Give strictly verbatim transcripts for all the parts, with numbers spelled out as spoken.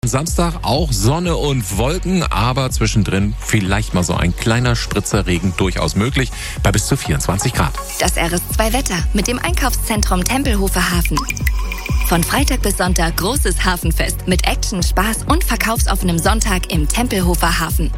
Samstag auch Sonne und Wolken, aber zwischendrin vielleicht mal so ein kleiner Spritzer Regen durchaus möglich, bei bis zu vierundzwanzig Grad. Das R S zwei Wetter mit dem Einkaufszentrum Tempelhofer Hafen. Von Freitag bis Sonntag großes Hafenfest mit Action, Spaß und verkaufsoffenem Sonntag im Tempelhofer Hafen.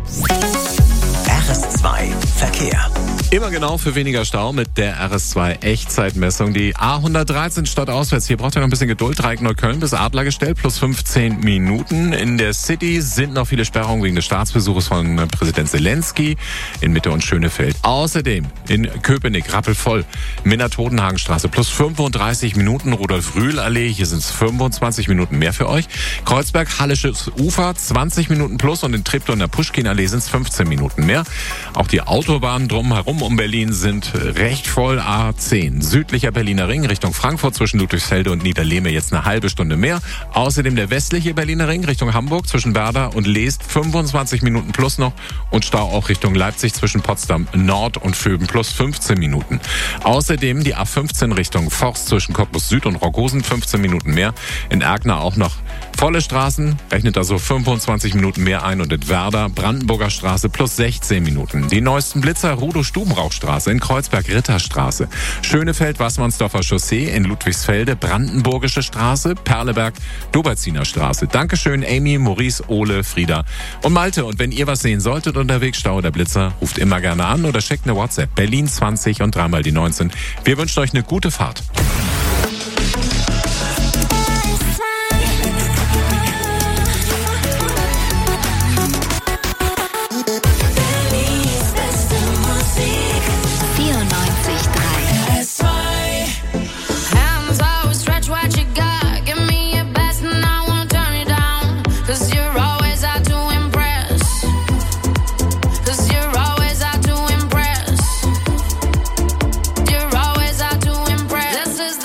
R S zwei Verkehr. Immer genau für weniger Stau mit der R S zwei Echtzeitmessung. Die A hundertdreizehn stadtauswärts. Hier braucht ihr noch ein bisschen Geduld. Dreieck-Neukölln bis Adlergestell plus fünfzehn Minuten. In der City sind noch viele Sperrungen wegen des Staatsbesuches von Präsident Zelensky in Mitte und Schönefeld. Außerdem in Köpenick rappelvoll. Minna-Todenhagenstraße plus fünfunddreißig Minuten. Rudolf-Rühl-Allee. Hier sind es fünfundzwanzig Minuten mehr für euch. Kreuzberg, Hallisches Ufer zwanzig Minuten plus. Und in Treptow in der Puschkin-Allee sind es fünfzehn Minuten mehr. Auch die Autobahnen drumherum um Berlin sind recht voll. A zehn südlicher Berliner Ring Richtung Frankfurt zwischen Ludwigsfelde und Niederlehme jetzt eine halbe Stunde mehr. Außerdem der westliche Berliner Ring Richtung Hamburg zwischen Werder und Leest fünfundzwanzig Minuten plus noch. Und Stau auch Richtung Leipzig zwischen Potsdam Nord und Vöben plus fünfzehn Minuten. Außerdem die A fünfzehn Richtung Forst zwischen Cottbus Süd und Rockhosen fünfzehn Minuten mehr. In Erkner auch noch volle Straßen, rechnet also fünfundzwanzig Minuten mehr ein. Und in Werder Brandenburger Straße plus sechzehn Minuten. Die neuesten Blitzer Rudow-Stubenrauchstraße in Kreuzberg Ritterstraße, Schönefeld Wassmannsdorfer Chaussee in Ludwigsfelde Brandenburgische Straße, Perleberg Doberziner Straße. Dankeschön Amy, Maurice, Ole, Frieda und Malte. Und wenn ihr was sehen solltet unterwegs, Stau oder Blitzer, ruft immer gerne an oder schickt eine WhatsApp. Berlin zwanzig und dreimal die neunzehn. Wir wünschen euch eine gute Fahrt. This is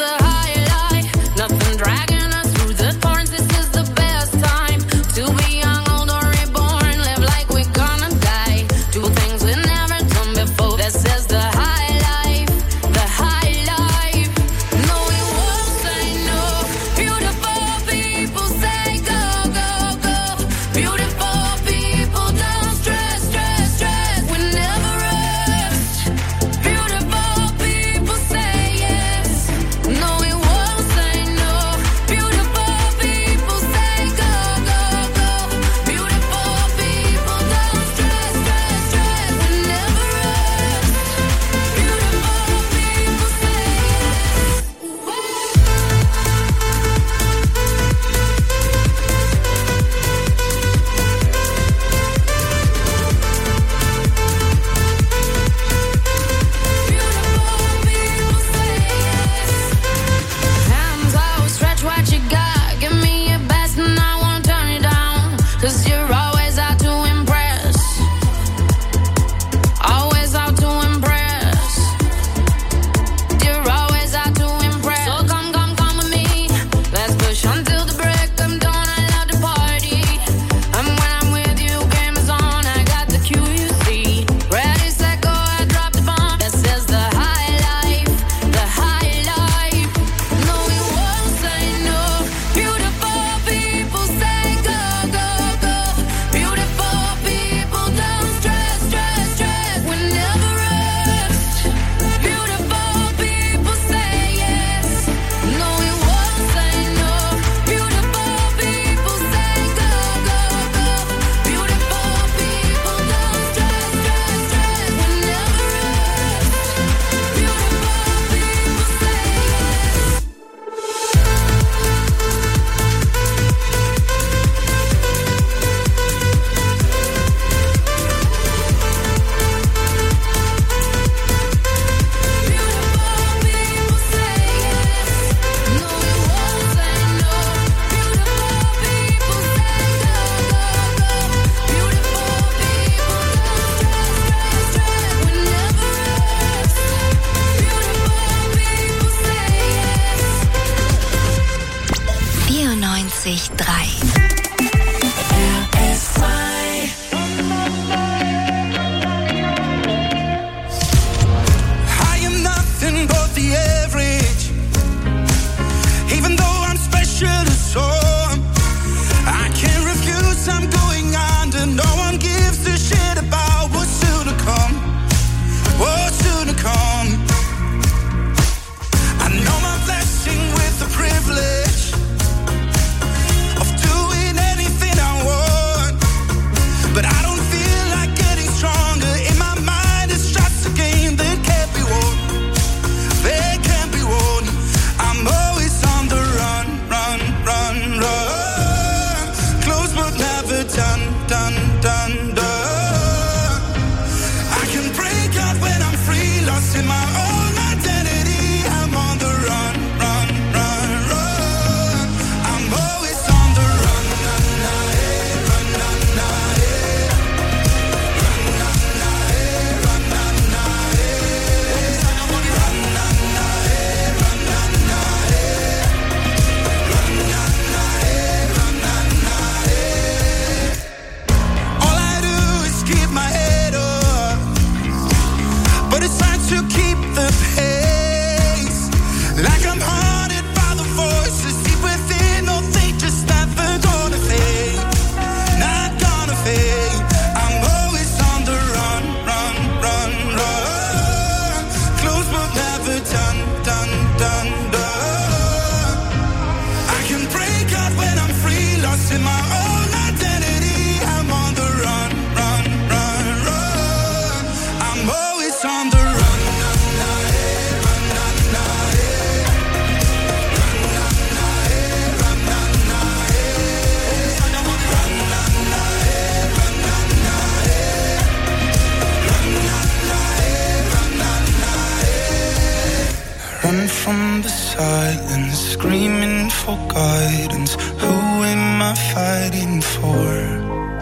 from the silence, screaming for guidance. Who am I fighting for?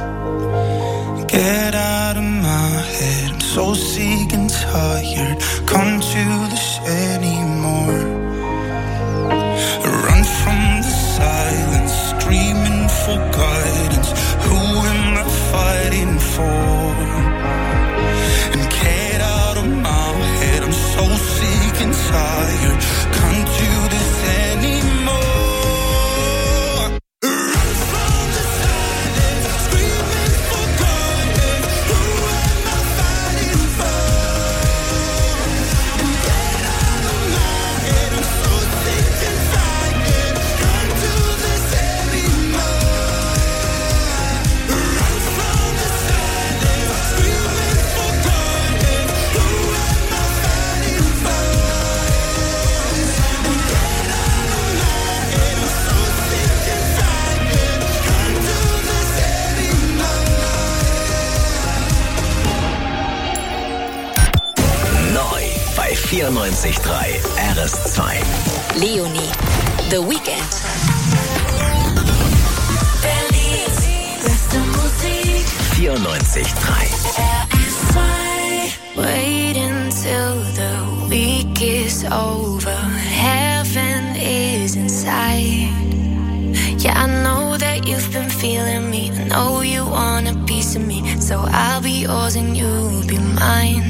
Get out of my head, I'm so sick and tired. Come to this anymore. Run from the silence, screaming for guidance. Who am I fighting for? And get out of my head, I'm so sick and tired. Can't do this anymore. vierundneunzig Komma drei R S zwei. Leonie, The Weekend. vierundneunzig Komma drei. Wait until the week is over. Heaven is inside. Yeah, I know that you've been feeling me. I know you want a piece of me. So I'll be yours and you'll be mine.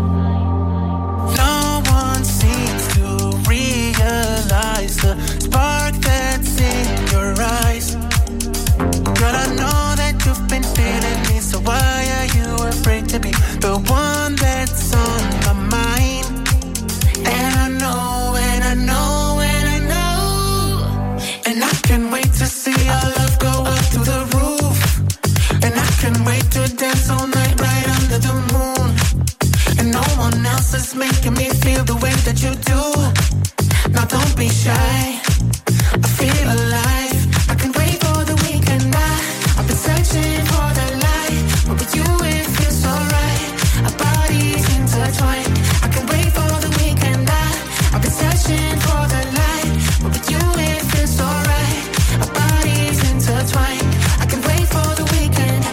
No one seems to realize the spark that's in your eyes. Girl, I know that you've been feeling me, so why are you afraid to be the one that's on my mind? And I know, and I know, and I know, and I can't wait to see our love go up to the roof. And I can't wait to dance all night right under the moon. And no one else is making me feel the way that you do. Now don't be shy, I feel alive. I can't wait for the weekend. I, I've been searching for the light, but with you it feels so right. Our bodies intertwined. I can't wait for the weekend. I, I've been searching for the light, but with you it feels so right. Our bodies intertwined. I can't wait for the weekend.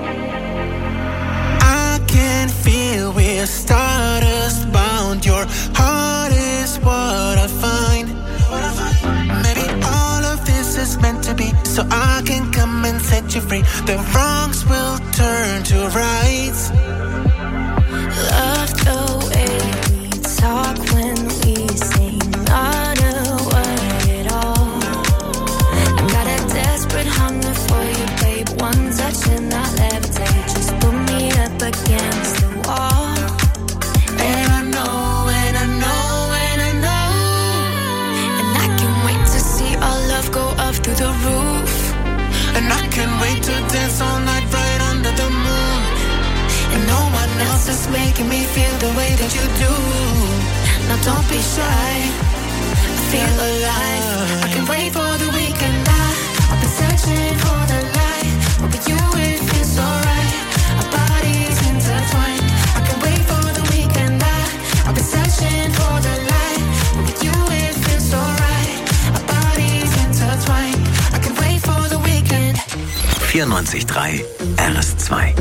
I can feel we're stardust bound. Your heart is what I find. Maybe all of this is meant to be, so I can come and set you free. The wrongs will turn to rights. Love the way we talk when we sing, not a word at all. I got a desperate hunger for you, babe. One touch and I'll levitate. Just put me up against the wall. And I know, and I know, and I know. And I can't wait to see our love go up through the roof. And I can't wait to dance all night right under the moon. And no one else is making me feel the way that you do. Now don't be shy, I feel alive. I can't wait for the weekend. I, I've been searching for the light, but with you it feels so right. Our bodies intertwined. I can't wait for the weekend. I, I've been searching for the light, but with you it feels so right. Our bodies intertwined. I can't wait for the weekend. vierundneunzig Komma drei R S zwei.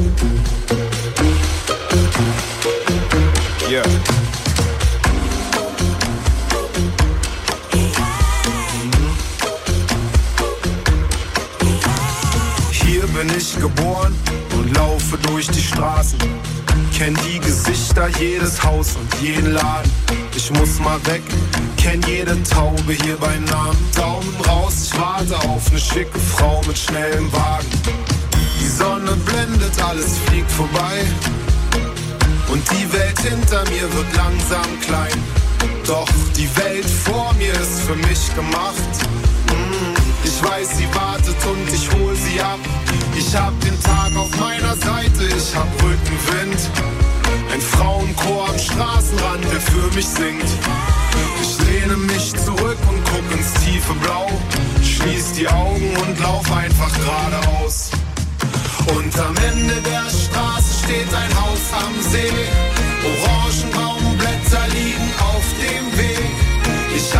Yeah. Hier bin ich geboren und laufe durch die Straßen. Kenn die Gesichter, jedes Haus und jeden Laden. Ich muss mal weg, kenn jede Taube hier bei Namen. Daumen raus, ich warte auf ne schicke Frau mit schnellem Wagen. Die Sonne blendet, alles fliegt vorbei. Und die Welt hinter mir wird langsam klein. Doch die Welt vor mir ist für mich gemacht. Ich weiß, sie wartet und ich hol sie ab. Ich hab den Tag auf meiner Seite, ich hab Rückenwind. Ein Frauenchor am Straßenrand, der für mich singt. Ich lehne mich zurück und guck ins tiefe Blau. Schließ die Augen und lauf einfach geradeaus. Und am Ende der Straße steht ein Haus am See. Orangenbaumblätter liegen auf dem Weg. Ich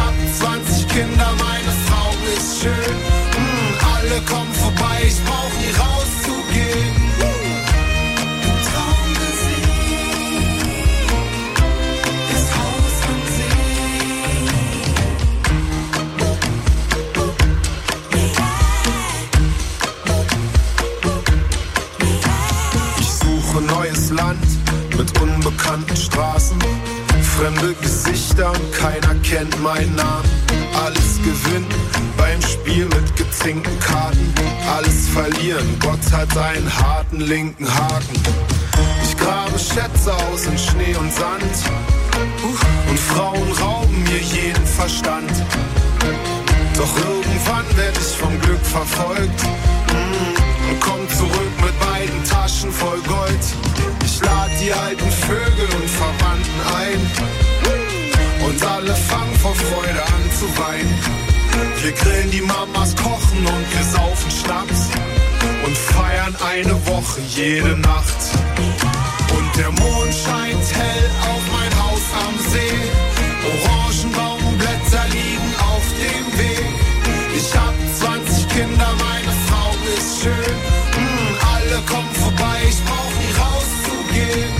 neues Land mit unbekannten Straßen, fremde Gesichter und keiner kennt meinen Namen. Alles gewinnen beim Spiel mit gezinkten Karten, alles verlieren, Gott hat einen harten linken Haken. Ich grabe Schätze aus in Schnee und Sand und Frauen rauben mir jeden Verstand. Doch irgendwann werd ich vom Glück verfolgt und komm zurück mit beiden Taschen voll Gold. Ich lad die alten Vögel und Verwandten ein und alle fangen vor Freude an zu weinen. Wir grillen, die Mamas kochen und wir saufen Schnaps und feiern eine Woche jede Nacht. Und der Mond scheint hell auf mein Haus am See. Orangenbaumblätter liegen auf dem Weg. Ich hab zwanzig Kinder, meine Frau ist schön. Mm, alle kommen vorbei, ich brauch nie rauszugehen.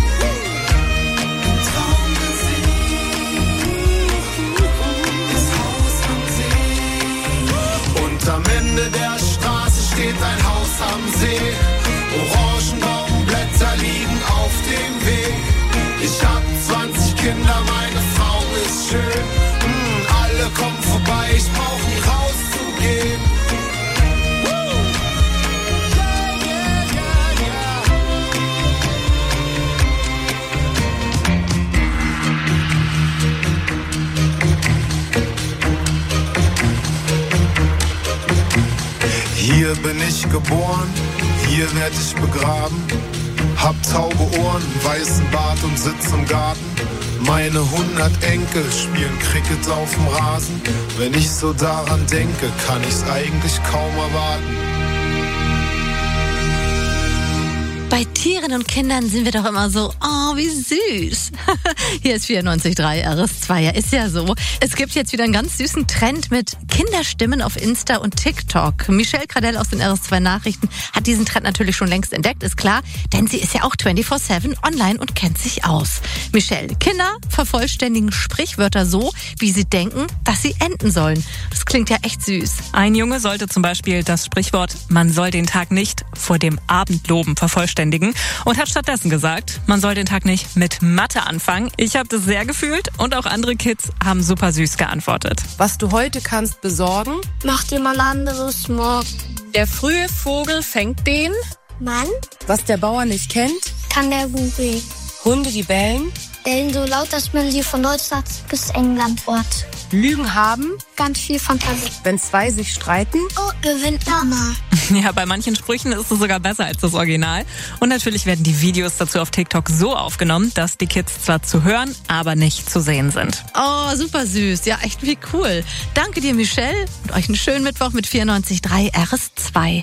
Und am Ende der Straße steht ein Haus am See. Orangenbaumblätter liegen auf dem Weg. Ich hab zwanzig Kinder, meine Frau ist schön. Mm, alle kommen vorbei, ich brauch nie rauszugehen. Hier bin ich geboren, hier werd ich begraben. Hab taube Ohren, weißen Bart und sitz im Garten. Meine hundert Enkel spielen Cricket auf dem Rasen. Wenn ich so daran denke, kann ich's eigentlich kaum erwarten. Bei Tieren und Kindern sind wir doch immer so, oh, wie süß. Hier ist vierundneunzig Komma drei R S zwei, ja, ist ja so. Es gibt jetzt wieder einen ganz süßen Trend mit Kinderstimmen auf Insta und TikTok. Michelle Gradell aus den R S zwei Nachrichten hat diesen Trend natürlich schon längst entdeckt, ist klar, denn sie ist ja auch vierundzwanzig sieben online und kennt sich aus. Michelle, Kinder vervollständigen Sprichwörter so, wie sie denken, dass sie enden sollen. Das klingt ja echt süß. Ein Junge sollte zum Beispiel das Sprichwort, man soll den Tag nicht vor dem Abendloben vervollständigen und hat stattdessen gesagt, man soll den Tag nicht mit Mathe anfangen. Ich habe das sehr gefühlt und auch andere Kids haben super süß geantwortet. Was du heute kannst besorgen, Mach dir mal anderes morgen. Der frühe Vogel fängt den. Mann, was der Bauer nicht kennt, kann der googeln. Hunde, die bellen, Bellen so laut, dass man sie von Deutschland bis England hört. Lügen haben, Ganz viel Fantasie. wenn zwei sich streiten, Oh, gewinnt Mama. Ja, bei manchen Sprüchen ist es sogar besser als das Original. Und natürlich werden die Videos dazu auf TikTok so aufgenommen, dass die Kids zwar zu hören, aber nicht zu sehen sind. Oh, super süß. Ja, echt wie cool. Danke dir, Michelle. Und euch einen schönen Mittwoch mit vierundneunzig Komma drei R S zwei.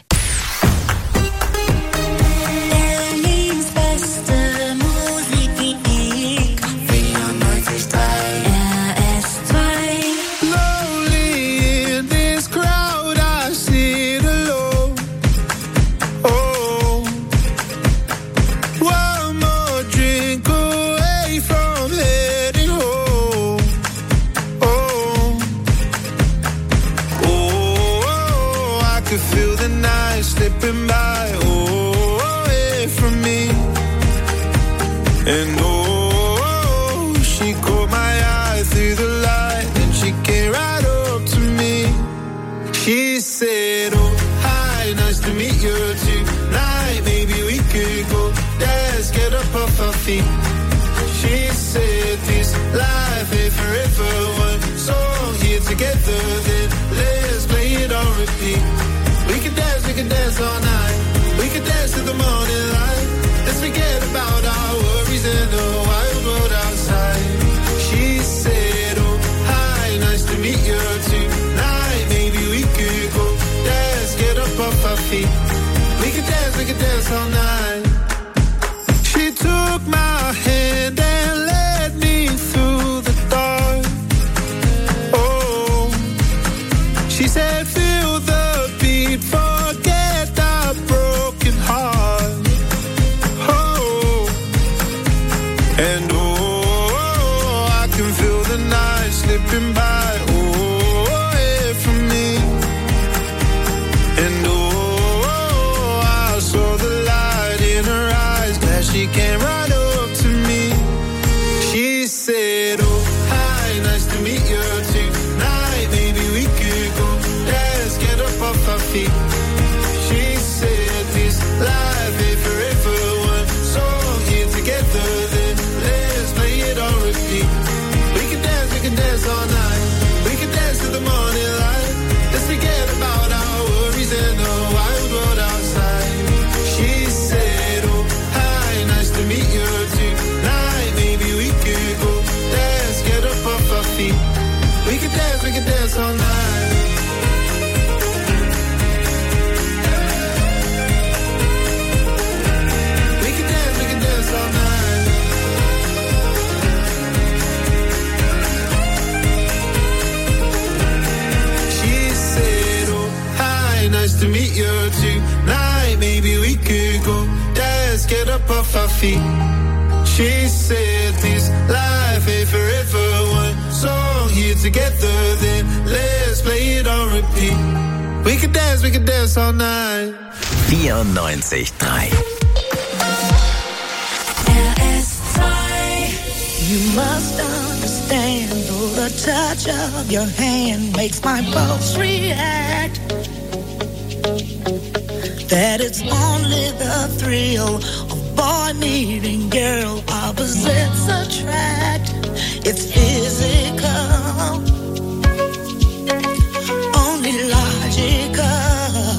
Slipping by, oh, away from me. And oh, she caught my eye through the light, and she came right up to me. She said, oh, hi, nice to meet you tonight. Maybe we could go dance, get up off our feet. She said, this life ain't forever. One song here together, then let's play it on repeat. We can dance, we can dance all night. We can dance to the morning light. Let's forget about our worries in the wild world outside. She said, oh, hi, nice to meet you tonight. Maybe we could go dance, get up off our feet. We can dance, we can dance all night. She took my hand and led me through the dark. Oh, she said, feel the beat, forget the broken heart. Oh, and oh, I can feel the night slipping by, oh, away from me. And oh, I saw the light in feet. She said this life ain't forever. One song here together, then let's play it on repeat. We can dance, we can dance all night. We can dance to the morning light. Let's forget about our worries and the wild world outside. She said, oh, hi, nice to meet you tonight. Maybe we could go dance, get up off our feet. We can dance, we can dance all night. We can dance, we can dance all night. She said, oh, hi, nice to meet you tonight. Maybe we could go dance, get up off our feet. She said this life ain't forever. One song here together, then let's play it on repeat. We can dance, we can dance all night. vierundneunzig Komma drei. You must understand, though the touch of your hand makes my pulse react, that it's only the thrill of boy meeting girl, opposites attract. It's physical, only logical.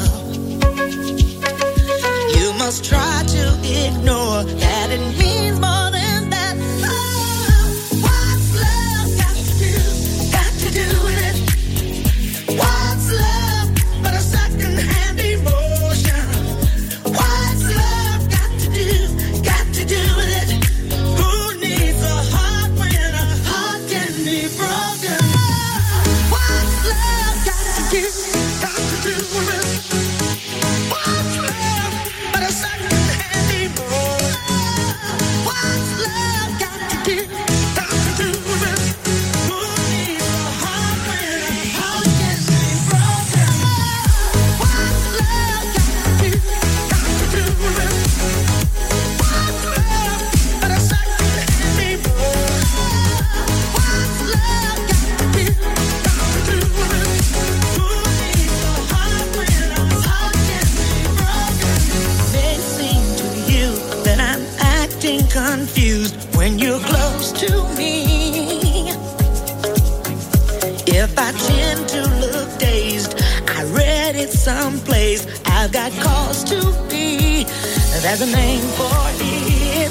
You must try to ignore that it means more than that. Oh, what's love got to do, got to do with it? What's love but a second-hand emotion? What's love got to do, got to do with it? Who needs a heart when a heart can be broken? What's love got to do, got to do with it? What's love but a second-hand emotion? What's love got to do, got to do with it? Who needs a heart when a heart can be broken? What's love got to do, got to do with it? What's love but a second-hand emotion? What's love got to do, got to do with it? Who needs a heart when a heart can be broken? May seem to you that I'm acting confused when you're close to me. If I tend to look dazed, I read it someplace. I've got cause to be. There's a name for it.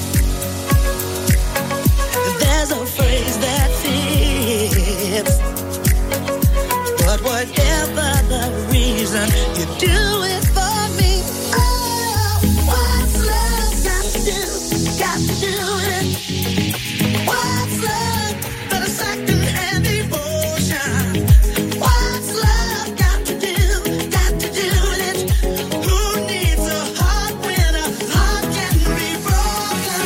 There's a phrase that fits. But whatever the reason, you do it for me. Oh, what's love got to do, got to do with it? What's love but a second-hand emotion? What's love got to do, got to do with it? Who needs a heart when a heart can be broken?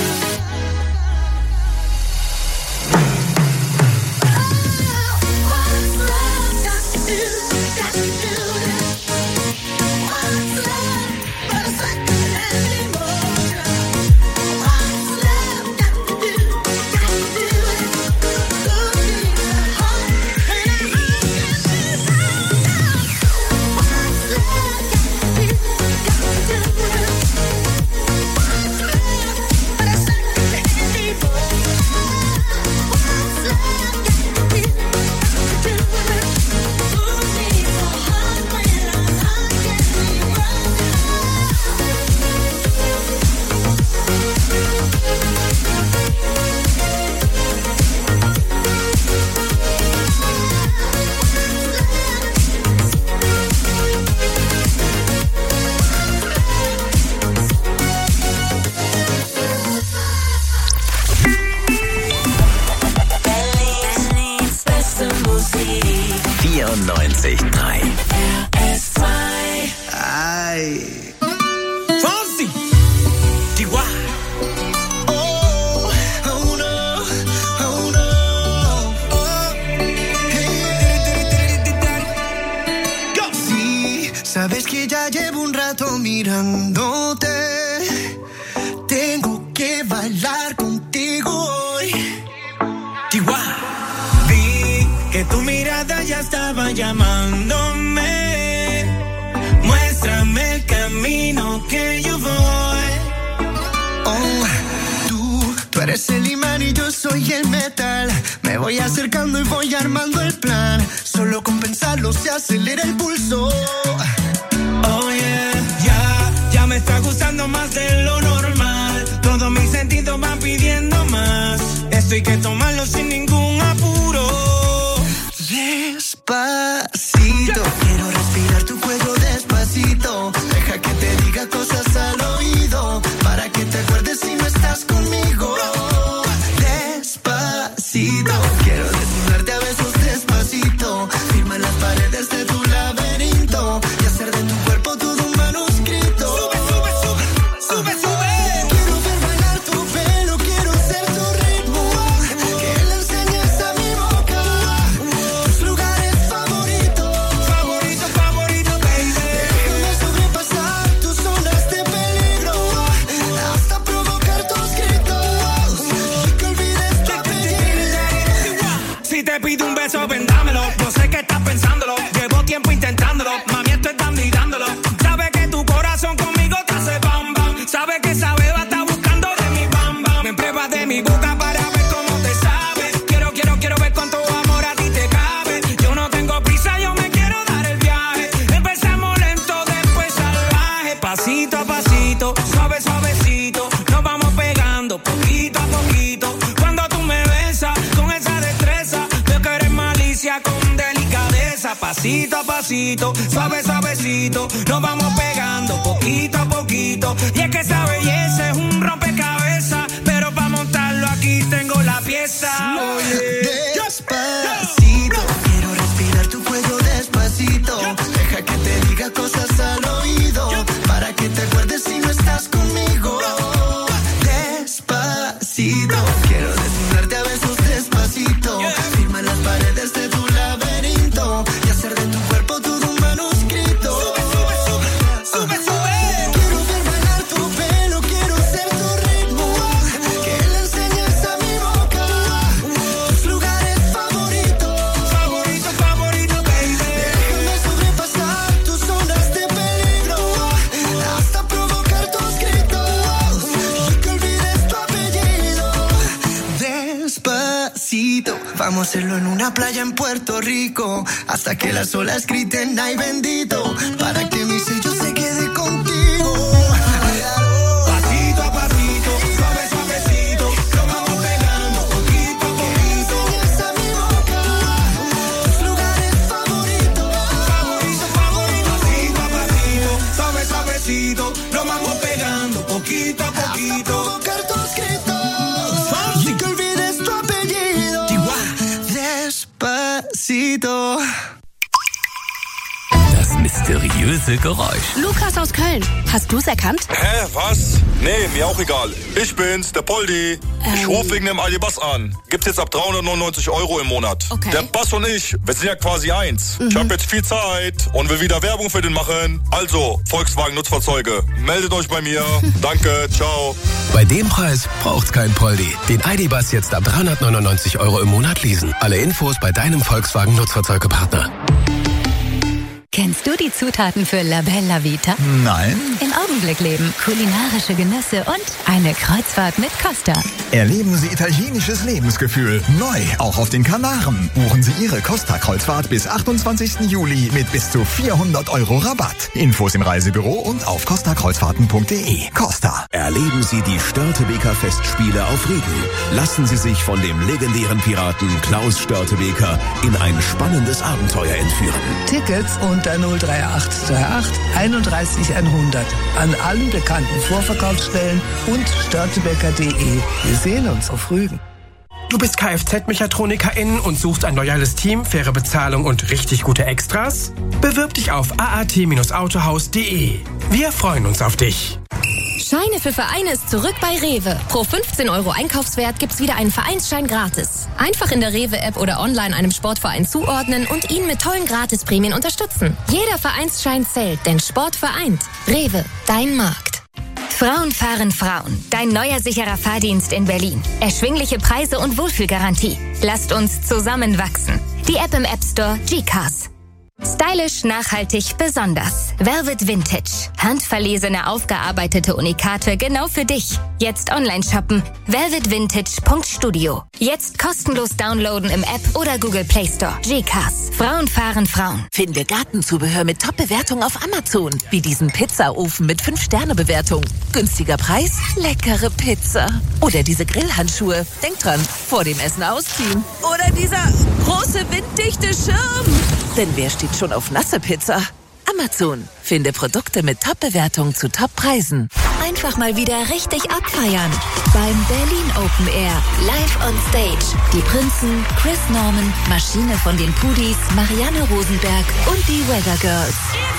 Oh, what's love got to do, got to do with it? What's love but a second-hand emotion? What's love got to do, got to do with it? Who needs a heart when a heart can be broken? What's love got to do, got to do with it? What's love but a second-hand emotion? What's love got to do, got to do with it? Who needs a heart when a heart can be vierundneunzig Komma drei. Ay. Fonsi. D Y. Oh, oh no, oh no. Oh. Hey. Go. Sí, sabes que ya llevo un rato mirándote. Tengo que bailar contigo hoy. D Y. Vi que tu mirada ya estaba llamándome. Mueve que yo voy. Oh, tú, tú eres el imán y yo soy el metal. Me voy acercando y voy armando el plan. Solo con pensarlo se acelera el pulso. Oh yeah, ya, ya me está gustando más de lo normal. Todos mis sentidos van pidiendo más. Esto hay que tomarlo sin ningún apuro. Despacito, quiero respirar tu cuello despacito. Deja que te diga cosas al oído, para que te acuerdes si no estás conmigo. Despacito, quiero desnudarte a besos despacito. Firma las paredes de tu laberinto y hacer de tu cuerpo todo un manuscrito. Sube, sube, sube, sube, sube. Quiero ver bailar tu pelo, quiero ser tu ritmo. Que le enseñes a mi boca tus lugares favoritos. Favorito, favorito, baby. Déjame sobrepasar tus zonas de peligro hasta provocar tus gritos y que olvides tu apellido. Si te pido un beso, vendámelo. No sé qué estás pensándolo. Llevo tiempo intentándolo. Mami, esto es dando y dándolo. Sabe que tu corazón conmigo te hace bam bam. Sabe que esa beba está buscando de mi bam bam. Me pruebas de mi boca para ver cómo te sabe. Quiero, quiero, quiero ver cuánto amor a ti te cabe. Yo no tengo prisa, yo me quiero dar el viaje. Empezamos lento, después salvaje. Pasito a pasito, suave, suavecito. Nos vamos pegando poquito a poquito. Cuando tú me besas con esa destreza, veo que eres malicia con delicadeza. Pasito a pasito, suave, suavecito. Nos vamos pegando poquito a poquito. Y es que esa belleza es un rompecabezas, pero para montarlo aquí tengo la pieza. Oye. Despacito, quiero respirar tu cuello despacito. Deja que te diga cosas al oído, para que te acuerdes si no estás conmigo. Despacito, quiero desnudarte a besos despacito. Firma las paredes de tu laberinto y hacer de tu cuerpo todo un manuscrito. Sube, sube, sube, sube. Quiero ver bailar tu pelo, quiero ser tu ritmo. Que le enseñes a mi boca tus lugares favoritos. Favorito, favorito, baby. Déjame sobrepasar tus zonas de peligro hasta provocar tus gritos y que olvides tu apellido. Despacito, vamos a hacerlo en una playa en Puerto Rico hasta que las olas griten ay bendito, para que mi sello se quede contigo. Pasito a pasito, suave, suavecito. Nos vamos pegando poquito a poquito. Enseñas a mi boca tus lugares favoritos. Favorito, favorito. Pasito a pasito, suave, suavecito. Nos vamos pegando poquito a Hasta poquito. provocar tus gritos y que olvides tu apellido. Despacito. Das mysteriöse Geräusch. Lukas aus Köln. Hast du's erkannt? Hä, was? Nee, mir auch egal. Ich bin's, der Poldi. Ich ruf wegen dem Aldi-Bass an. Gibt's jetzt ab dreihundertneunundneunzig Euro im Monat. Okay. Der Bass und ich, wir sind ja quasi eins. Ich hab jetzt viel Zeit und will wieder Werbung für den machen. Also, Volkswagen Nutzfahrzeuge, meldet euch bei mir. Danke, ciao. Bei dem Preis braucht's kein Poldi. Den Aldi-Bass jetzt ab dreihundertneunundneunzig Euro im Monat leasen. Alle Infos bei deinem Volkswagen Nutzfahrzeugepartner. Kennst du die Zutaten für La Bella Vita? Nein. Im Augenblick leben, kulinarische Genüsse und eine Kreuzfahrt mit Costa. Erleben Sie italienisches Lebensgefühl. Neu, auch auf den Kanaren. Buchen Sie Ihre Costa-Kreuzfahrt bis achtundzwanzigsten Juli mit bis zu vierhundert Euro Rabatt. Infos im Reisebüro und auf costa kreuzfahrten punkt de. Costa. Erleben Sie die Störtebeker Festspiele auf Rügen. Lassen Sie sich von dem legendären Piraten Klaus Störtebeker in ein spannendes Abenteuer entführen. Tickets unter null drei acht drei acht einunddreißig hundert an allen bekannten Vorverkaufsstellen und störtebeker punkt de. Wir sehen uns auf Rügen. Du bist Kfz-Mechatronikerin und suchst ein loyales Team, faire Bezahlung und richtig gute Extras? Bewirb dich auf a a t autohaus punkt de. Wir freuen uns auf dich. Scheine für Vereine ist zurück bei Rewe. Pro fünfzehn Euro Einkaufswert gibt's wieder einen Vereinsschein gratis. Einfach in der Rewe-App oder online einem Sportverein zuordnen und ihn mit tollen Gratisprämien unterstützen. Jeder Vereinsschein zählt, denn Sport vereint. Rewe, dein Markt. Frauen fahren Frauen. Dein neuer sicherer Fahrdienst in Berlin. Erschwingliche Preise und Wohlfühlgarantie. Lasst uns zusammen wachsen. Die App im App Store G-Cars. Stylisch, nachhaltig, besonders. Velvet Vintage. Handverlesene, aufgearbeitete Unikate genau für dich. Jetzt online shoppen. velvet vintage punkt studio. Jetzt kostenlos downloaden im App oder Google Play Store. G-Cars. Frauen fahren Frauen. Finde Gartenzubehör mit Top-Bewertung auf Amazon. Wie diesen Pizzaofen mit fünf Sterne Bewertung. Günstiger Preis, leckere Pizza. Oder diese Grillhandschuhe. Denk dran, vor dem Essen ausziehen. Oder dieser große winddichte Schirm. Denn wer steht schon auf nasse Pizza? Amazon. Finde Produkte mit Top-Bewertung zu Top-Preisen. Einfach mal wieder richtig abfeiern. Beim Berlin Open Air. Live on Stage. Die Prinzen, Chris Norman, Maschine von den Pudis, Marianne Rosenberg und die Weather Girls.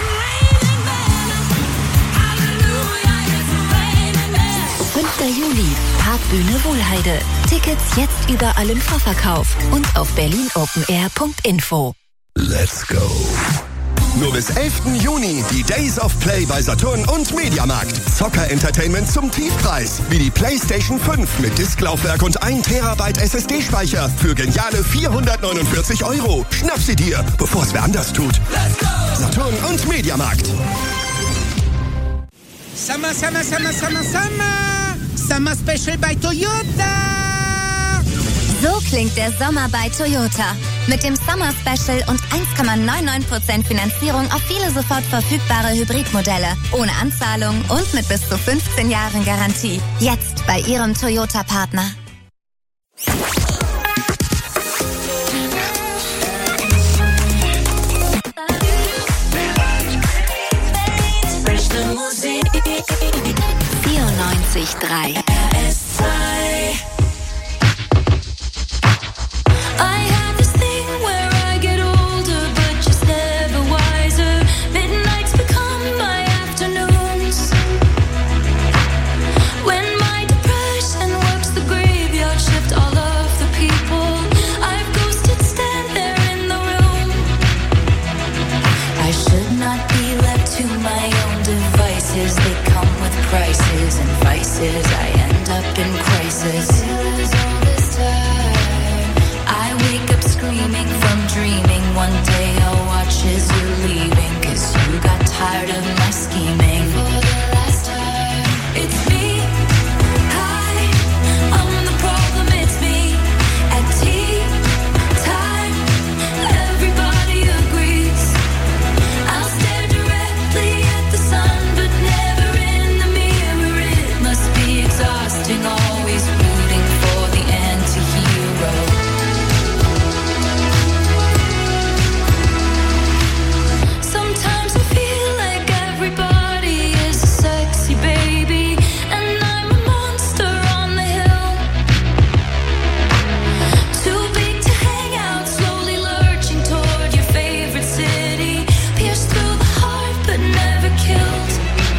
fünfter Juli. Parkbühne Wohlheide. Tickets jetzt überall im Vorverkauf und auf berlin open air punkt info. Let's go. Nur bis elften Juni die Days of Play bei Saturn und Mediamarkt. Zocker-Entertainment zum Tiefpreis. Wie die PlayStation fünf mit Disklaufwerk und ein Terabyte S S D-Speicher für geniale vierhundertneunundvierzig Euro. Schnapp sie dir, bevor es wer anders tut. Let's go. Saturn und Mediamarkt. Summer, Summer, Summer, Summer, Summer. Summer Special bei Toyota. So klingt der Sommer bei Toyota. Mit dem Summer Special und eins Komma neunundneunzig Prozent Finanzierung auf viele sofort verfügbare Hybridmodelle. Ohne Anzahlung und mit bis zu fünfzehn Jahren Garantie. Jetzt bei Ihrem Toyota-Partner. vierundneunzig Komma drei R S zwei. I have this thing where I get older, but just never wiser. Midnights become my afternoons. When my depression works the graveyard shift, all of the people I've ghosted stand there in the room. I should not be left to my own devices. They come with prices and vices. I end up in crisis. I wake up screaming from dreaming. One day I'll watch as you're leaving, 'cause you got tired of my scheming. For the last time, it's me. Hi, I'm the problem, it's me. At tea time, everybody agrees. I'll stare directly at the sun, but never in the mirror. It must be exhausting, always rooting for the anti-hero. Sometimes I feel like everybody is a sexy baby, and I'm a monster on the hill. Too big to hang out, slowly lurching toward your favorite city. Pierced through the heart, but never killed.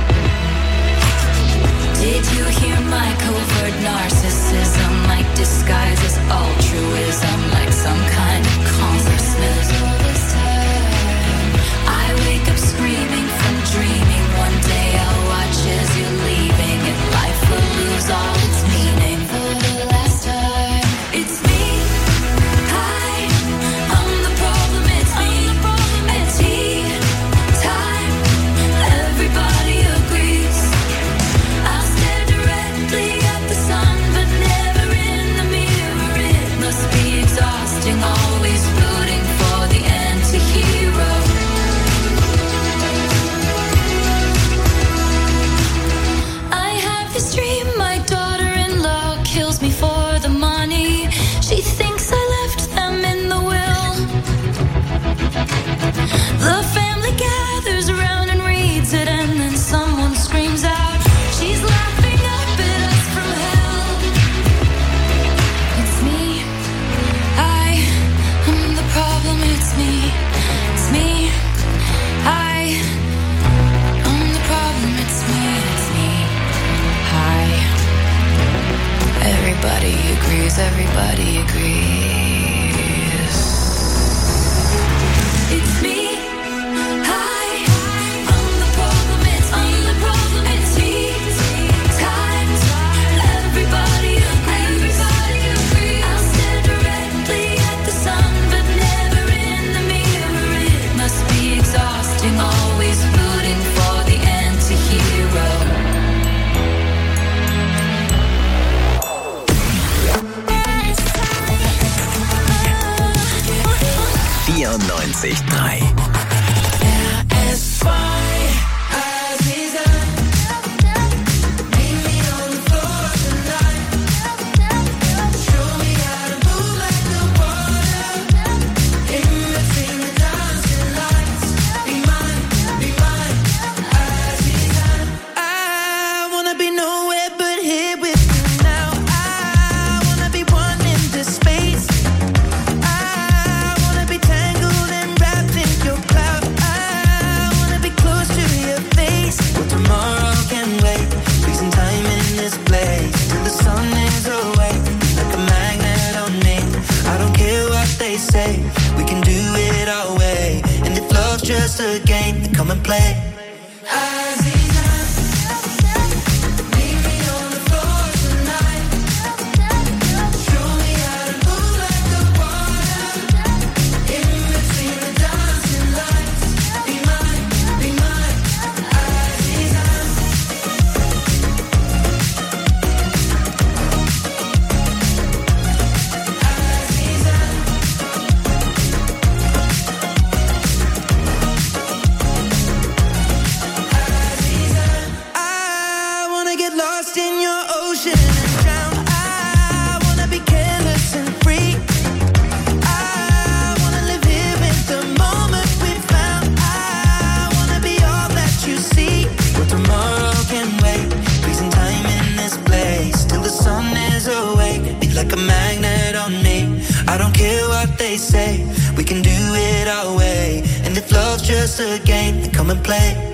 Did you hear my covert narcissism? Like disguises altruism, like some kind of consciousness. I wake up screaming from dreaming. One day I'll watch as you're leaving, and life will lose all its meaning. For the last time, it's me. Hi, I'm the problem, it's me. At tea time, everybody agrees. I'll stare directly at the sun, but never in the mirror. It must be exhausting, always rooting for the anti-hero. I have this dream, my daughter-in-law kills me for the money. She thinks I left them in the will. The family gathers around and reads it, and then someone screams out, she's laughing up at us from hell. It's me. I am the problem, it's me. It's me. I am the problem, it's me. It's me. Hi. Everybody agrees, everybody agrees. It's me. Hi. I'm the problem, it's me. I'm the problem, it's me. Times, everybody agrees. Everybody agrees. I'll stare directly at the sun, but never in the mirror. It must be come and play. Like a magnet on me. I don't care what they say, we can do it our way. And if love's just a game, then come and play.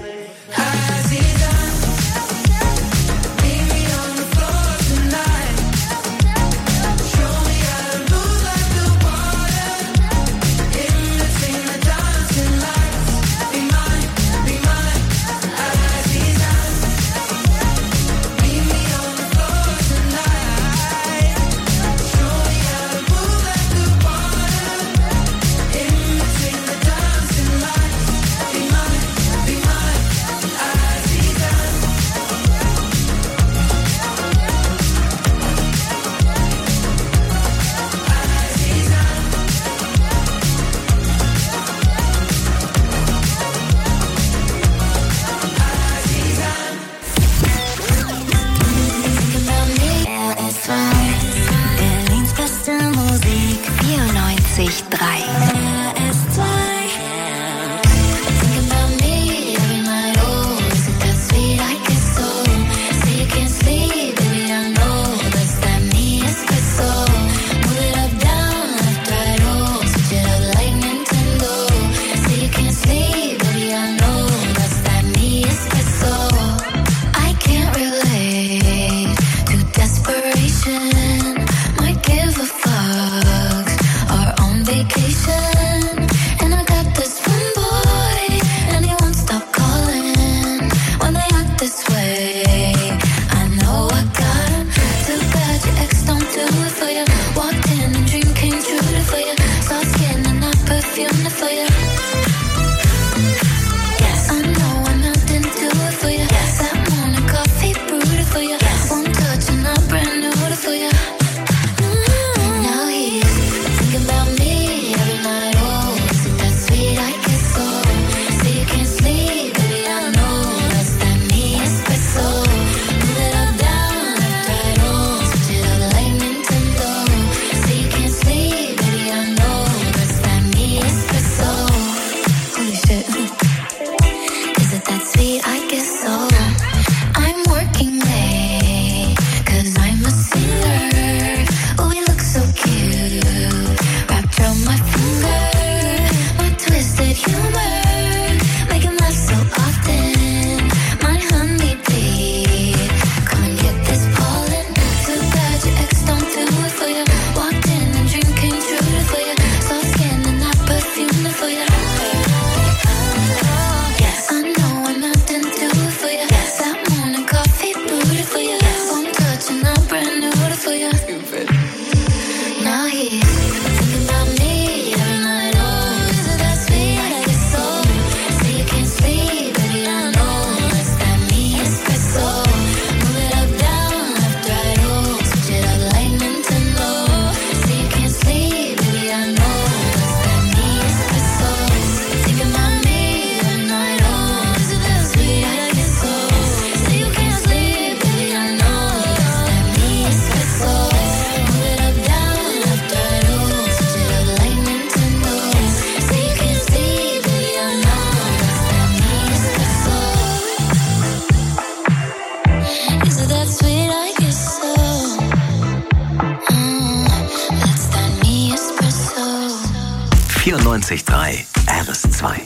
vierundneunzig Komma drei R S zwei.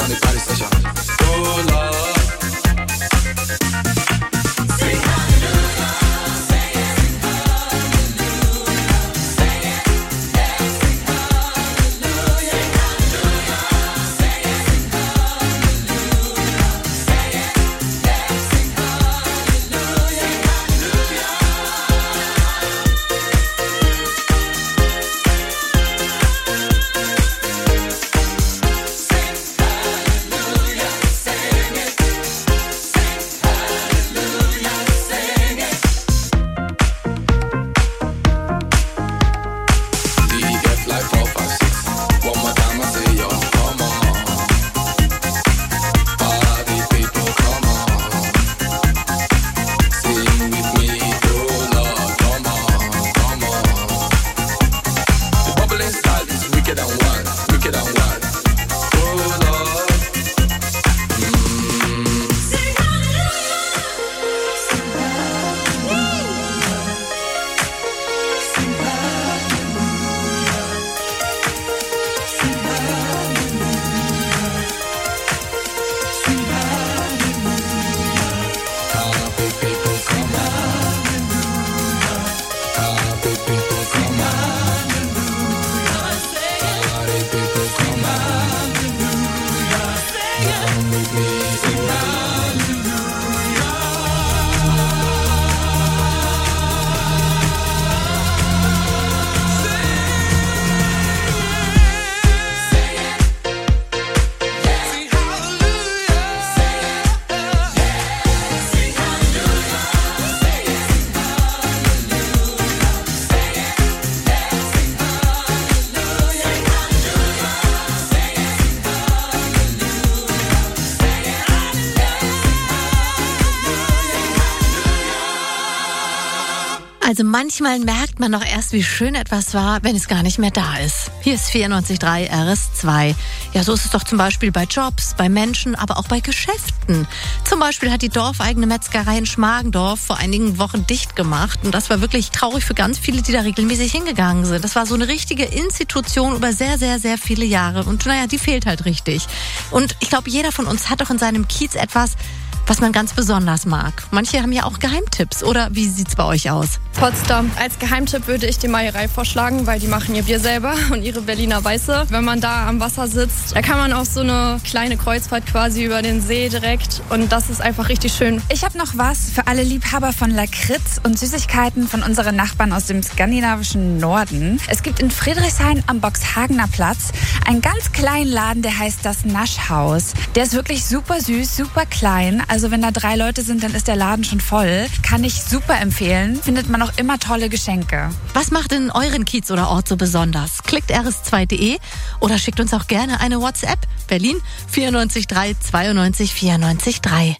an die Partys sicher. Oh Lord. Also manchmal merkt man noch erst, wie schön etwas war, wenn es gar nicht mehr da ist. Hier ist vierundneunzig Komma drei R S zwei. Ja, so ist es doch zum Beispiel bei Jobs, bei Menschen, aber auch bei Geschäften. Zum Beispiel hat die dorfeigene Metzgerei in Schmargendorf vor einigen Wochen dicht gemacht. Und das war wirklich traurig für ganz viele, die da regelmäßig hingegangen sind. Das war so eine richtige Institution über sehr, sehr, sehr viele Jahre. Und naja, die fehlt halt richtig. Und ich glaube, jeder von uns hat doch in seinem Kiez etwas, was man ganz besonders mag. Manche haben ja auch Geheimtipps. Oder wie sieht's bei euch aus? Potsdam. Als Geheimtipp würde ich die Meierei vorschlagen, weil die machen ihr Bier selber und ihre Berliner Weiße. Wenn man da am Wasser sitzt, da kann man auf so eine kleine Kreuzfahrt quasi über den See direkt und das ist einfach richtig schön. Ich habe noch was für alle Liebhaber von Lakritz und Süßigkeiten von unseren Nachbarn aus dem skandinavischen Norden. Es gibt in Friedrichshain am Boxhagener Platz einen ganz kleinen Laden, der heißt das Naschhaus. Der ist wirklich super süß, super klein. Also wenn da drei Leute sind, dann ist der Laden schon voll. Kann ich super empfehlen. Findet man auch immer tolle Geschenke. Was macht in euren Kiez oder Ort so besonders? Klickt r s zwei punkt d e oder schickt uns auch gerne eine WhatsApp. Berlin vierundneunzig drei zweiundneunzig vierundneunzig drei.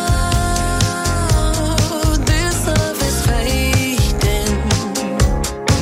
This love is fading.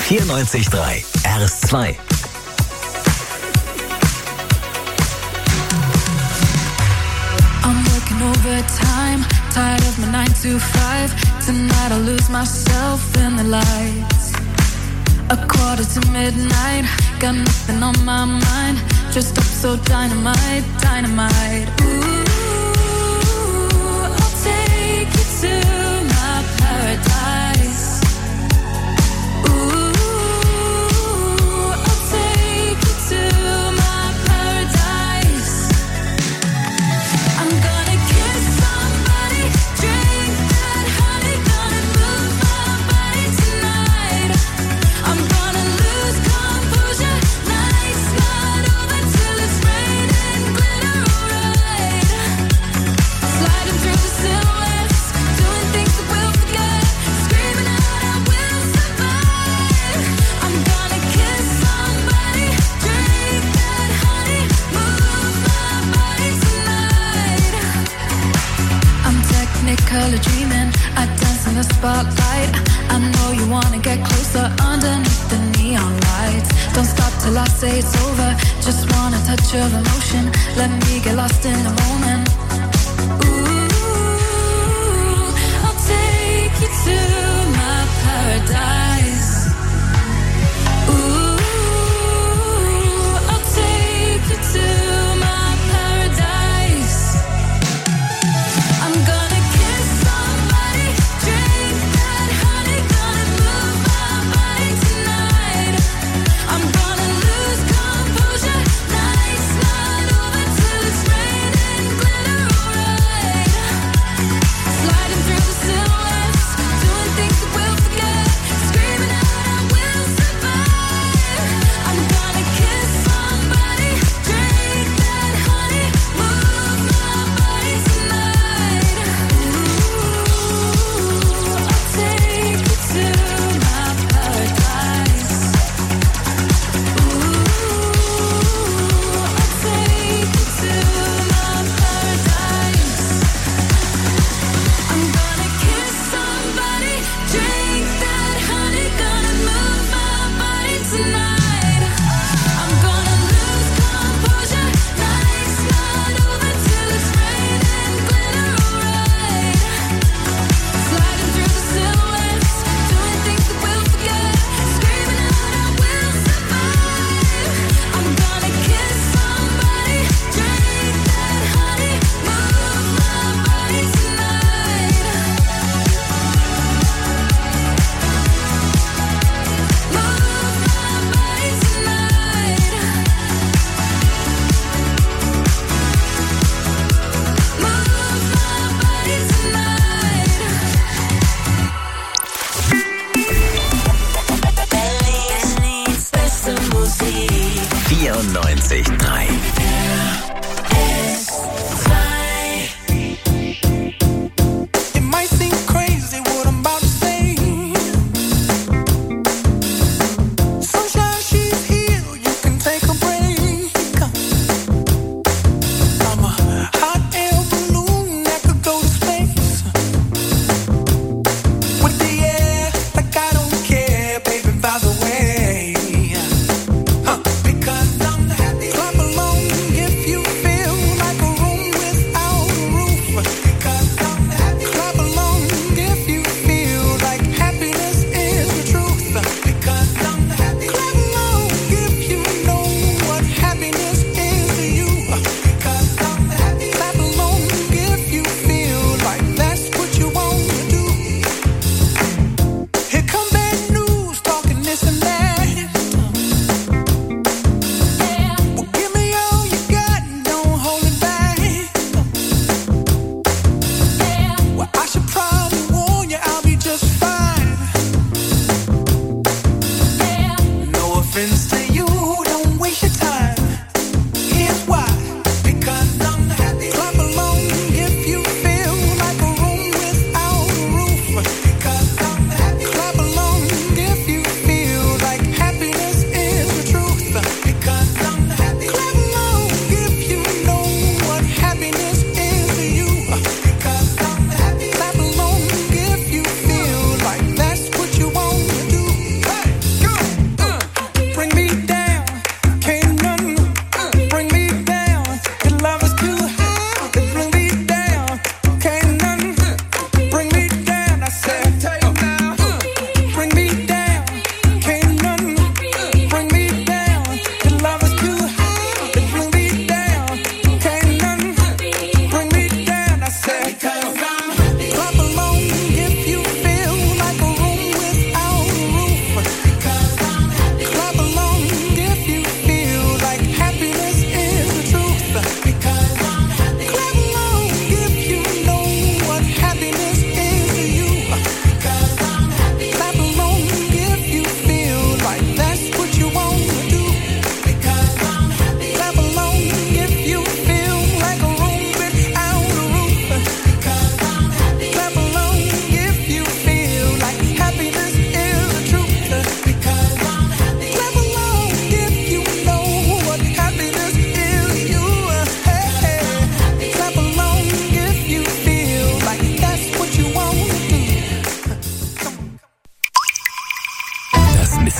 vierundneunzig Komma drei R S zwei. I'm working overtime, tired of my nine to five. Tonight I'll lose myself in the lights. A quarter to midnight, got nothing on my mind. Dressed up so dynamite, dynamite. Ooh, I'll take you to my paradise. Ooh, I'll take you to my paradise. I'm gonna kiss somebody, drink that honey, gonna move my body tonight. I'm gonna lose composure, nights slide over till it's raining glitter, alright. Sliding through the silhouettes, doing things that we'll forget, screaming out I will survive. I'm gonna kiss somebody, drink that honey, move my body tonight. I'm technicolor dreaming, I dance in the spotlight. I know you wanna get closer underneath the neon lights. Don't stop till I say it's over, just want a touch of emotion. Let me get lost in the moment. Ooh, I'll take you to my paradise. Ooh, I'll take you to my paradise. I'm gonna kiss somebody, drink that honey, gonna move my body tonight. I'm gonna lose composure, nights slide over till it's raining glitter, alright. Sliding through the silhouettes, doing things that we'll forget, screaming out I will survive. I'm gonna kiss somebody, drink that honey, move my body tonight. Ooh, I'll take you to my paradise. Ooh, I'll take you to my paradise. I'm gonna kiss somebody, drink that honey, gonna move my body tonight. I'm gonna lose composure, nights slide over till it's raining glitter, alright. Sliding through the silhouettes, doing things that we'll forget, screaming out I will survive. I'm gonna kiss somebody, drink that honey, move my body tonight. Move my body tonight. Move my body tonight. Berlins beste Musik. vierundneunzig Komma drei. It might seem crazy what I'm about to say. Sunshine, she's here, you can take a break. I'm a hot air balloon that could go to space. With the air, like I don't care, baby, by the way. Huh, because I'm happy. Clap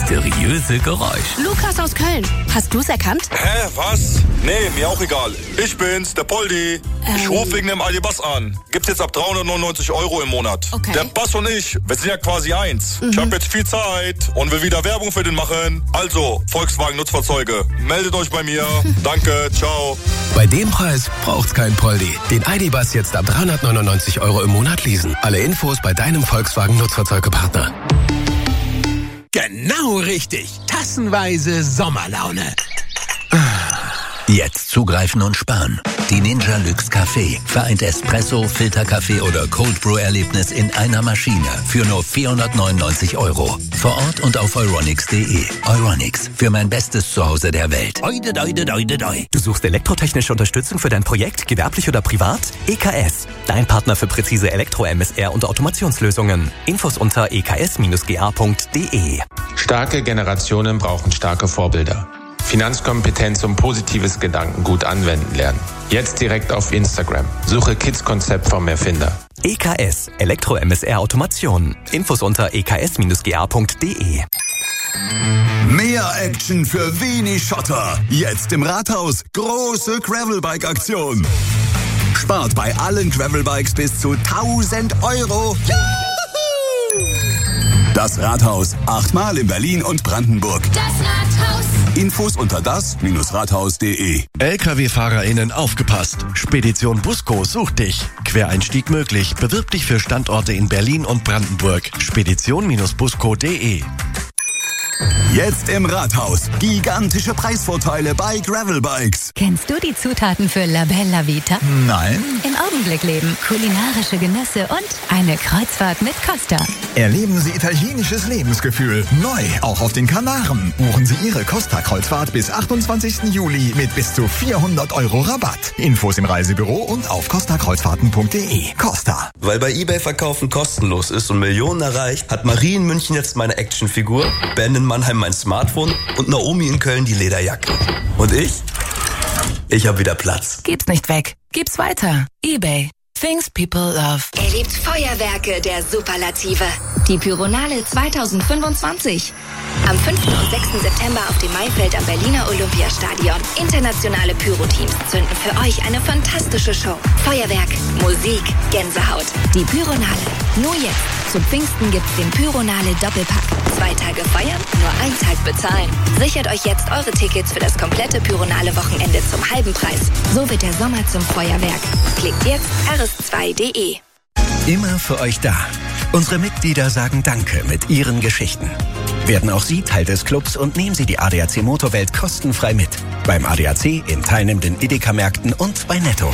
mysteriöse Geräusch. Lukas aus Köln. Hast du's erkannt? Hä, was? Nee, mir auch egal. Ich bin's, der Poldi. Ähm. Ich rufe wegen dem Aldi-Bass an. Gibt's jetzt ab dreihundertneunundneunzig Euro im Monat. Okay. Der Bass und ich, wir sind ja quasi eins. Mhm. Ich habe jetzt viel Zeit und will wieder Werbung für den machen. Also, Volkswagen Nutzfahrzeuge, meldet euch bei mir. Danke, ciao. Bei dem Preis braucht's kein Poldi. Den I D-Bus jetzt ab dreihundertneunundneunzig Euro im Monat leasen. Alle Infos bei deinem Volkswagen Nutzfahrzeugepartner. Genau richtig. Tassenweise Sommerlaune. Jetzt zugreifen und sparen. Die Ninja Luxe Café vereint Espresso, Filterkaffee oder Cold Brew Erlebnis in einer Maschine für nur vierhundertneunundneunzig Euro. Vor Ort und auf euronics punkt de. Euronics, für mein bestes Zuhause der Welt. Oide, oide, oide, oide. Du suchst elektrotechnische Unterstützung für dein Projekt, gewerblich oder privat? E K S, dein Partner für präzise Elektro-M S R und Automationslösungen. Infos unter e k s Bindestrich g a Punkt de. Starke Generationen brauchen starke Vorbilder. Finanzkompetenz und positives Gedankengut anwenden lernen. Jetzt direkt auf Instagram. Suche Kids-Konzept vom Erfinder. E K S, Elektro-M S R Automation. Infos unter e k s Bindestrich g a Punkt de. Mehr Action für wenig Schotter. Jetzt im Rathaus. Große Gravelbike-Aktion. Spart bei allen Gravelbikes bis zu tausend Euro. Das Rathaus. Achtmal in Berlin und Brandenburg. Das Rathaus. Infos unter das Rathaus punkt de. L K W-FahrerInnen aufgepasst. Spedition Busco sucht dich. Quereinstieg möglich. Bewirb dich für Standorte in Berlin und Brandenburg. Spedition Busco Punkt de. Jetzt im Rathaus. Gigantische Preisvorteile bei Gravelbikes. Kennst du die Zutaten für La Bella Vita? Nein. Im Augenblick leben, kulinarische Genüsse und eine Kreuzfahrt mit Costa. Erleben Sie italienisches Lebensgefühl. Neu, auch auf den Kanaren. Buchen Sie Ihre Costa-Kreuzfahrt bis achtundzwanzigsten Juli mit bis zu vierhundert Euro Rabatt. Infos im Reisebüro und auf costa kreuzfahrten punkt de. Costa. Weil bei eBay Verkaufen kostenlos ist und Millionen erreicht, hat Marie in München jetzt meine Actionfigur, Ben in Mannheim mein Smartphone und Naomi in Köln die Lederjacke. Und ich? Ich hab wieder Platz. Gib's nicht weg. Gib's weiter. eBay. Things people love. Erlebt Feuerwerke der Superlative. Die Pyronale zweitausendfünfundzwanzig. Am fünften und sechsten September auf dem Maifeld am Berliner Olympiastadion. Internationale Pyro-Teams zünden für euch eine fantastische Show. Feuerwerk, Musik, Gänsehaut. Die Pyronale. Nur jetzt. Zum Pfingsten gibt's den Pyronale Doppelpack. Zwei Tage feiern, nur ein Tag bezahlen. Sichert euch jetzt eure Tickets für das komplette Pyronale Wochenende zum halben Preis. So wird der Sommer zum Feuerwerk. Klickt jetzt r s zwei punkt de. Immer für euch da. Unsere Mitglieder sagen Danke mit ihren Geschichten. Werden auch Sie Teil des Clubs und nehmen Sie die A D A C Motorwelt kostenfrei mit. Beim A D A C, in teilnehmenden Edeka-Märkten und bei Netto.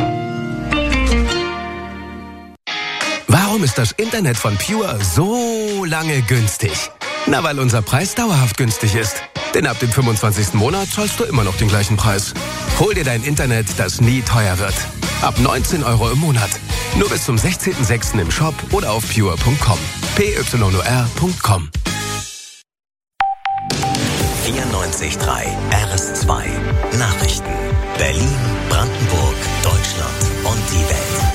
Warum ist das Internet von Pure so lange günstig? Na, weil unser Preis dauerhaft günstig ist. Denn ab dem fünfundzwanzigsten Monat zahlst du immer noch den gleichen Preis. Hol dir dein Internet, das nie teuer wird. Ab neunzehn Euro im Monat. Nur bis zum sechzehnten sechsten im Shop oder auf pure punkt com. p y o r punkt com. vierundneunzig Komma drei R S zwei. Nachrichten. Berlin, Brandenburg, Deutschland und die Welt.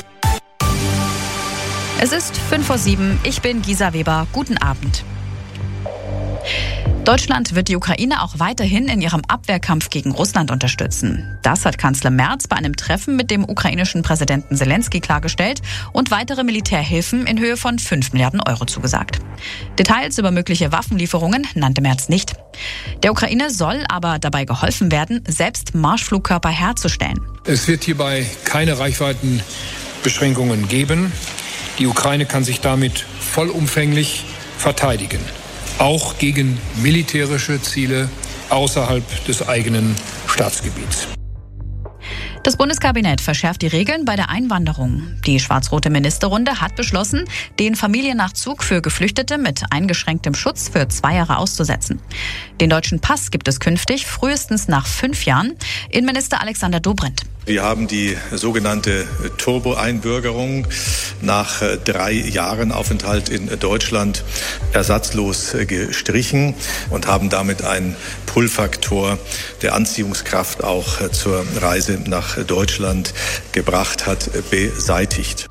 Es ist fünf vor sieben. Ich bin Gisa Weber. Guten Abend. Deutschland wird die Ukraine auch weiterhin in ihrem Abwehrkampf gegen Russland unterstützen. Das hat Kanzler Merz bei einem Treffen mit dem ukrainischen Präsidenten Selensky klargestellt und weitere Militärhilfen in Höhe von fünf Milliarden Euro zugesagt. Details über mögliche Waffenlieferungen nannte Merz nicht. Der Ukraine soll aber dabei geholfen werden, selbst Marschflugkörper herzustellen. Es wird hierbei keine Reichweitenbeschränkungen geben. Die Ukraine kann sich damit vollumfänglich verteidigen. Auch gegen militärische Ziele außerhalb des eigenen Staatsgebiets. Das Bundeskabinett verschärft die Regeln bei der Einwanderung. Die schwarz-rote Ministerrunde hat beschlossen, den Familiennachzug für Geflüchtete mit eingeschränktem Schutz für zwei Jahre auszusetzen. Den deutschen Pass gibt es künftig frühestens nach fünf Jahren. Innenminister Alexander Dobrindt. Wir haben die sogenannte Turbo-Einbürgerung nach drei Jahren Aufenthalt in Deutschland ersatzlos gestrichen und haben damit einen Pull-Faktor, der Anziehungskraft auch zur Reise nach Deutschland gebracht hat, beseitigt.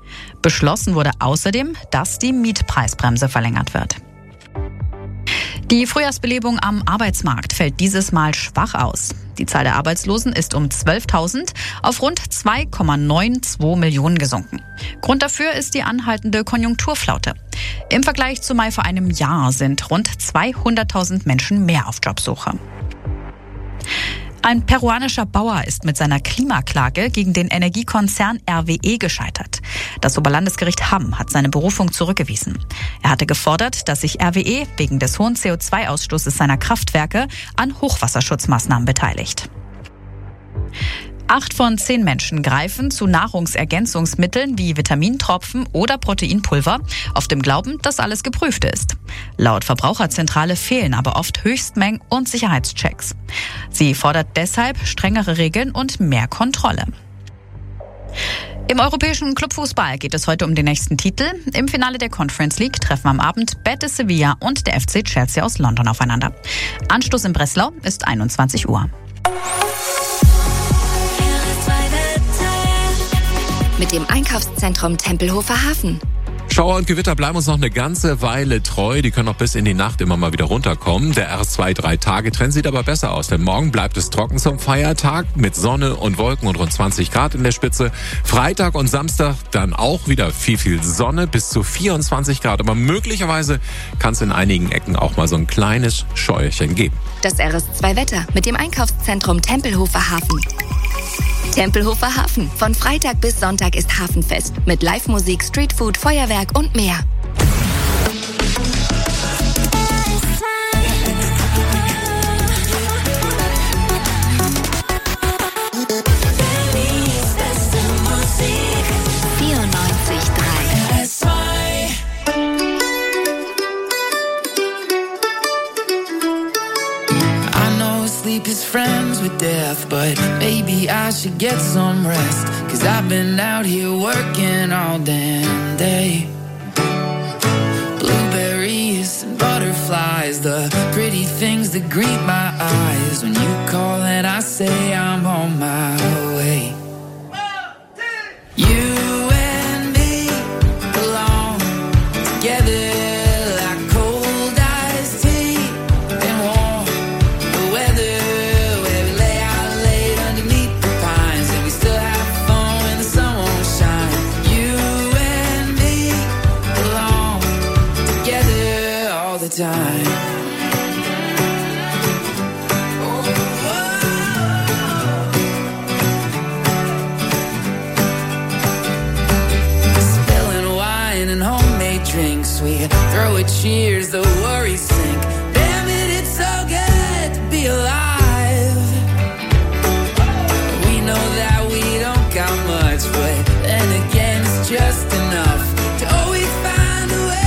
Beschlossen wurde außerdem, dass die Mietpreisbremse verlängert wird. Die Frühjahrsbelebung am Arbeitsmarkt fällt dieses Mal schwach aus. Die Zahl der Arbeitslosen ist um zwölftausend auf rund zwei Komma zweiundneunzig Millionen gesunken. Grund dafür ist die anhaltende Konjunkturflaute. Im Vergleich zu Mai vor einem Jahr sind rund zweihunderttausend Menschen mehr auf Jobsuche. Ein peruanischer Bauer ist mit seiner Klimaklage gegen den Energiekonzern R W E gescheitert. Das Oberlandesgericht Hamm hat seine Berufung zurückgewiesen. Er hatte gefordert, dass sich R W E wegen des hohen C O zwei Ausstoßes seiner Kraftwerke an Hochwasserschutzmaßnahmen beteiligt. Acht von zehn Menschen greifen zu Nahrungsergänzungsmitteln wie Vitamintropfen oder Proteinpulver, auf dem Glauben, dass alles geprüft ist. Laut Verbraucherzentrale fehlen aber oft Höchstmengen und Sicherheitschecks. Sie fordert deshalb strengere Regeln und mehr Kontrolle. Im europäischen Clubfußball geht es heute um den nächsten Titel. Im Finale der Conference League treffen am Abend Betis Sevilla und der F C Chelsea aus London aufeinander. Anstoß in Breslau ist einundzwanzig Uhr. Mit dem Einkaufszentrum Tempelhofer Hafen. Schauer und Gewitter bleiben uns noch eine ganze Weile treu. Die können noch bis in die Nacht immer mal wieder runterkommen. Der erst zwei, drei Tage Trend sieht aber besser aus. Denn morgen bleibt es trocken zum Feiertag mit Sonne und Wolken und rund zwanzig Grad in der Spitze. Freitag und Samstag dann auch wieder viel, viel Sonne bis zu vierundzwanzig Grad. Aber möglicherweise kann es in einigen Ecken auch mal so ein kleines Scheuerchen geben. Das R S zwei Wetter mit dem Einkaufszentrum Tempelhofer Hafen. Tempelhofer Hafen. Von Freitag bis Sonntag ist Hafenfest. Mit Live-Musik, Streetfood, Feuerwerk und mehr. vierundneunzig Komma drei Sleep is friends with death, but maybe I should get some rest. Cause I've been out here working all damn day. Blueberries and butterflies, the pretty things that greet my eyes. When you call and I say I'm on my way. You and me belong together. Time. Spilling wine and homemade drinks, we throw a cheers, the worries sink. Damn it, it's so good to be alive. We know that we don't got much, but then again, it's just enough to always find a way.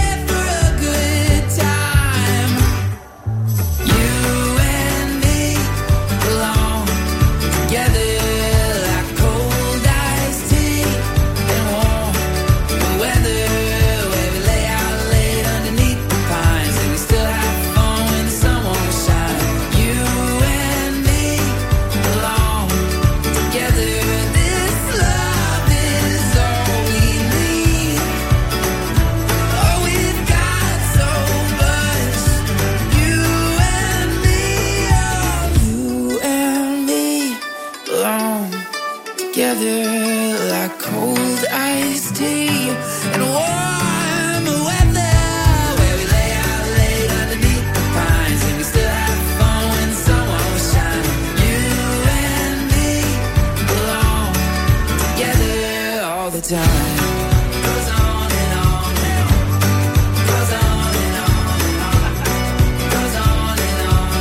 Together like cold iced tea and warm weather, where we lay out late underneath the pines and we still have fun when the sun won't shine. You and me belong together all the time. Goes on and on and on. Goes on and on and on. Goes on and on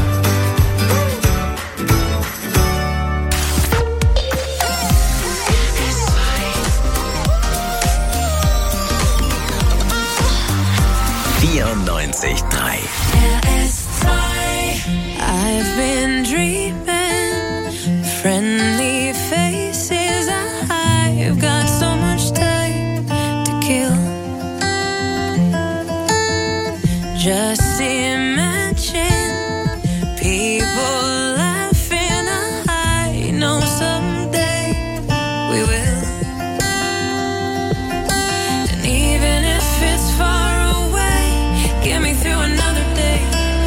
and on. vierundneunzig Komma drei I've been dreaming friendly faces. I've got so much time to kill. Just imagine people laughing. I know someday we will. And even if it's far away, get me through another day.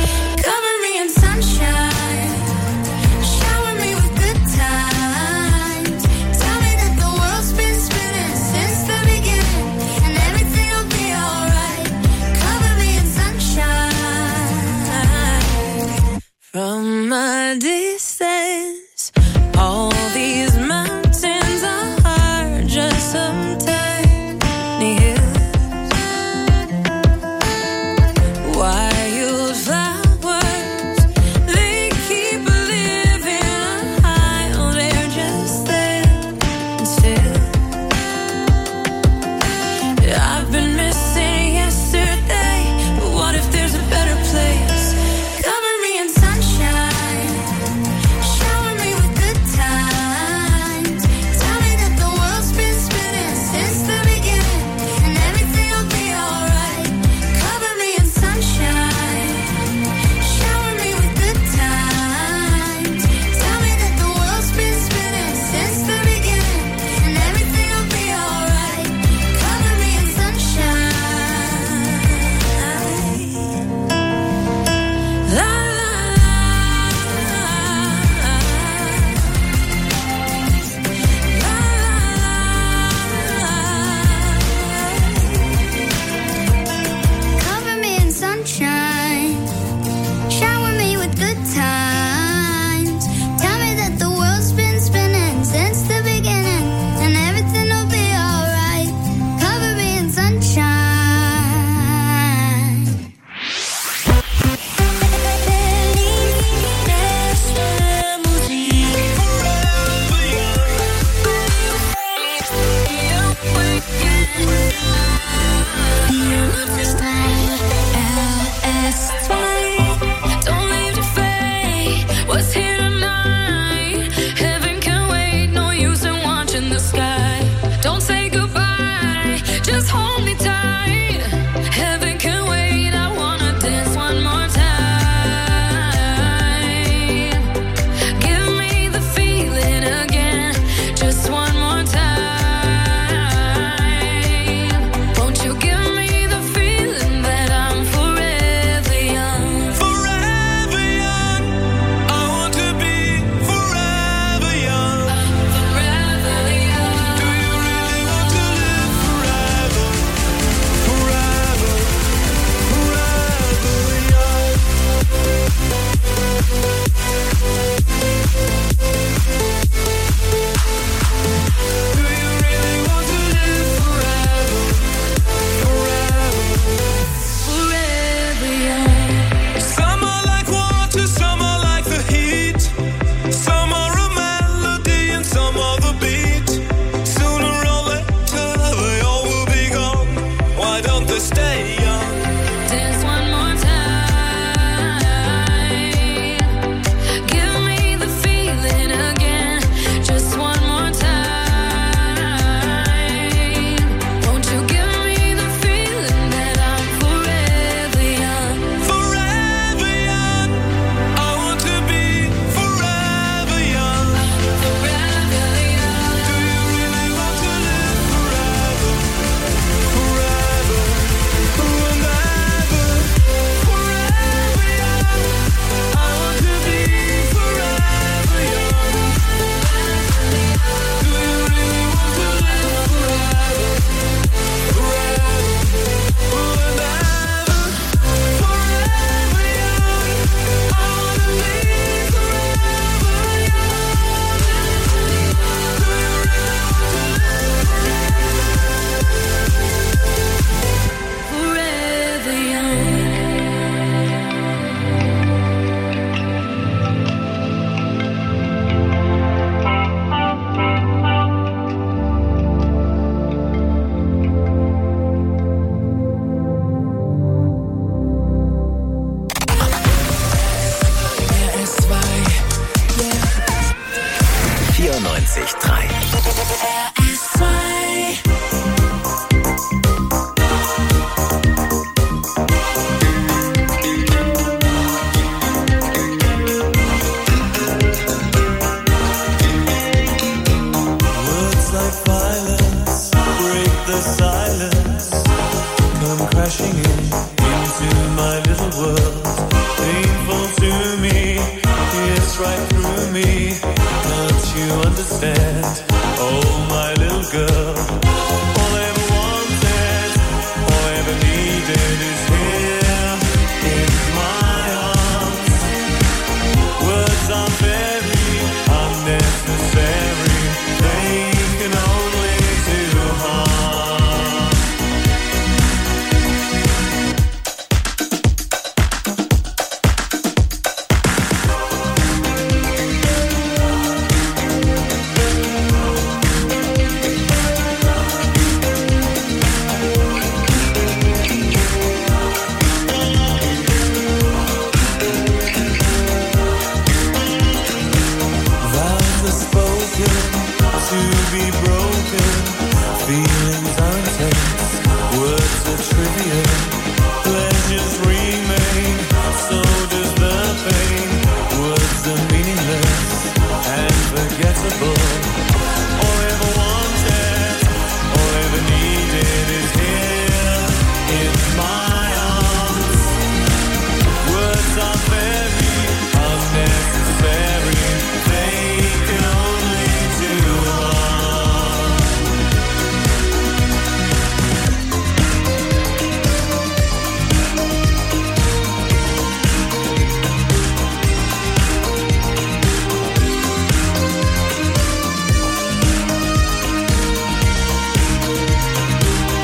vierundneunzig Komma drei. R S zwei. Words like violence break the silence, come crashing in into my little world. Painful to me, it's right through me. Don't you understand? Oh, my little girl. All I ever wanted, all I ever needed